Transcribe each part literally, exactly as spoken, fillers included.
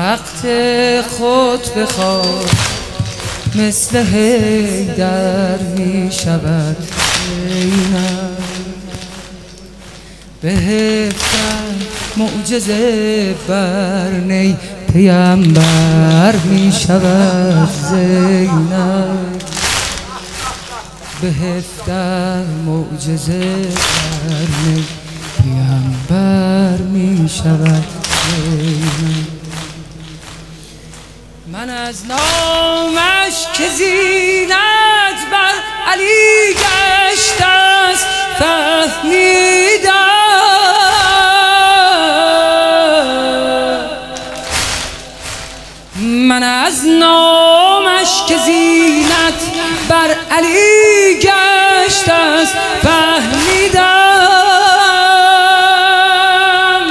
وقت خود بخواد مثل حیدر می شود زینب. به هفتن معجزه بر نی پیامبر می شود زینب. به هفتن معجزه بر نی پیامبر می شود زینب. من از نامش که زینت بر علی گشته است فهمیدم. من از نامش که زینت بر علی گشته است فهمیدم.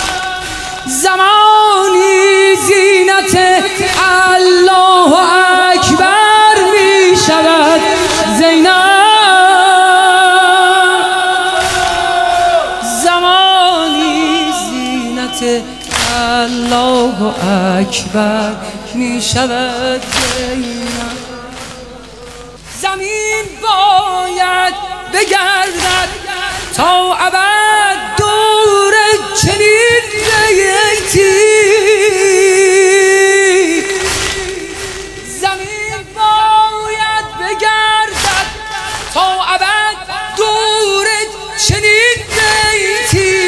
زمانی زینت الله اکبر می شود زینب. زمانی زینت الله اکبر می شود زینب. زمین باید بگردد تا ابد دور چنین بیتی. زمین باید بگردد تا ابد دور چنین بیتی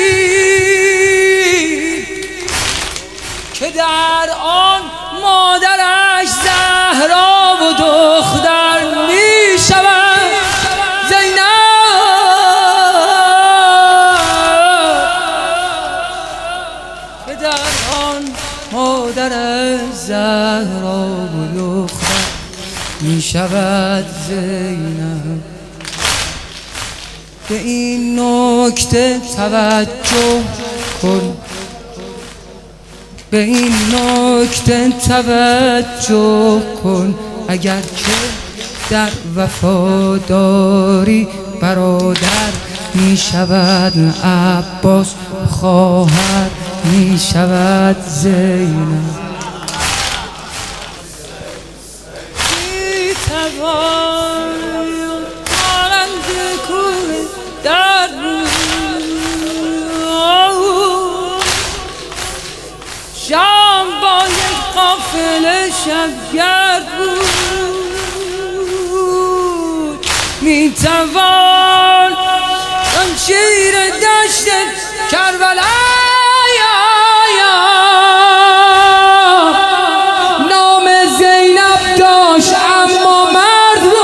که در آن مادرش زهرا و دختر می شود زینب. که در آن مادرش زهرا و دختر می شود زینب. به این نکته توجه کن، به این نکته توجه کن. اگر که در وفاداری برادر می شود عباس، خواهر می شود زینب. می توان مانند کوه در شام با یک قافله شبگرد بود. می توان آن شیر دشت کربلا نام زینب داشت اما مرد بود.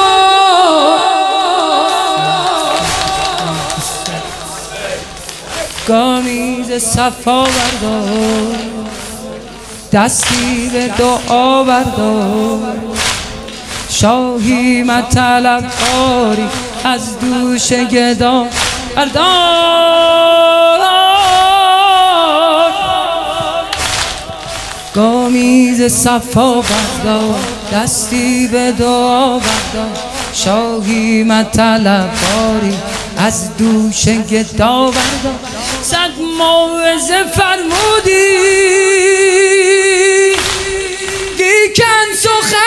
گامی ز صفا بردار، دستی به دعا بردار. شاهی مطلب کاری از دوش گدا بردار. گامی ز صفا بردار، دستی به دعا بردار. شاهی مطلب کاری از دوش گدا بردار. صد موعظه فرمودی لیکن سخن